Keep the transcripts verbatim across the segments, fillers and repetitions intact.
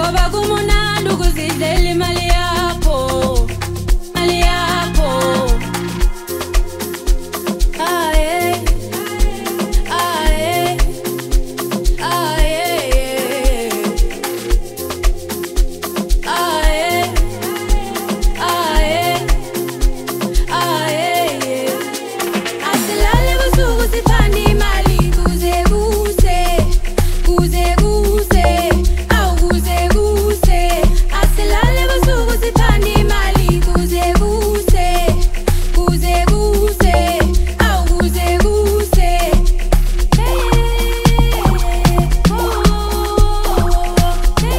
ngoba kumunandi ukuzidlela imali yakho, imali yakho. Aye, aye, aye, aye, aye, aye. Asilale busuku siphanda imali kuze kuse, kuze kuse, awu kuze kuse. Asilale busuku siphanda imali kuze kuse, kuze kuse, awu kuze kuse. Hey, oh, hey,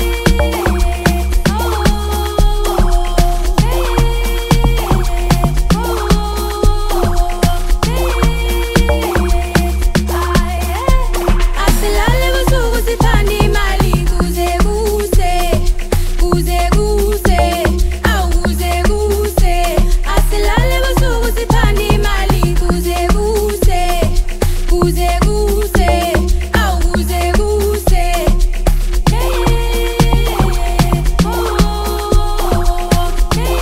asilale busuku siphanda imali kuze kuse, kuze kuse, awu kuze kuse. Asilale busuku siphanda imali kuze kuse, kuze kuse, awu kuze kuse. Hey, oh, hey,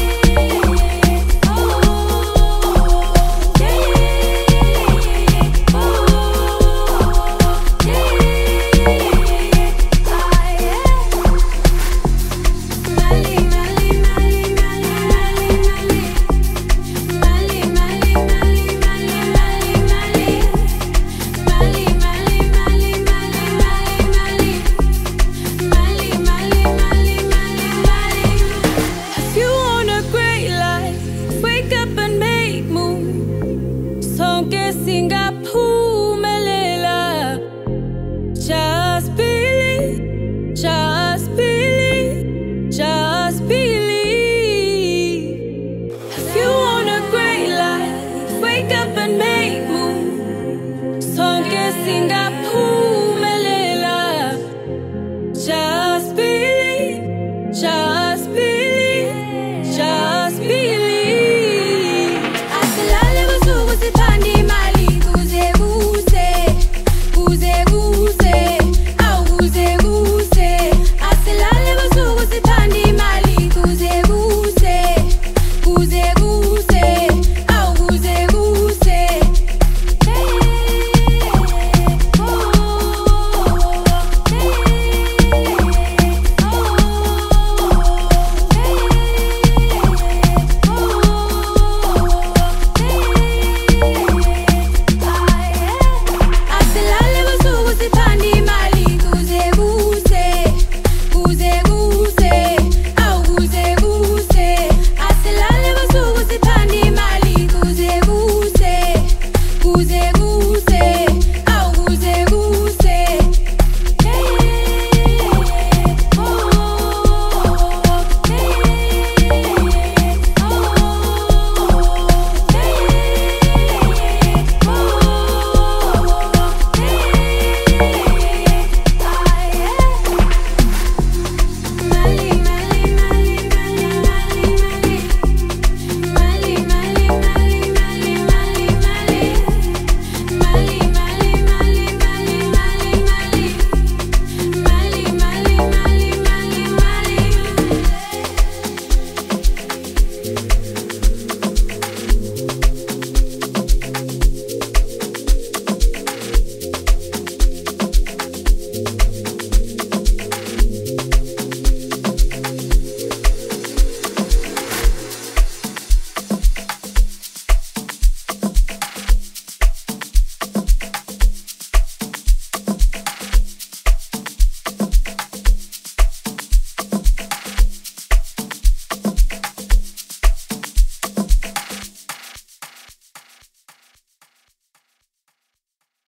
if you want a great life, wake up and make moves. Sonke singaphumelela, just be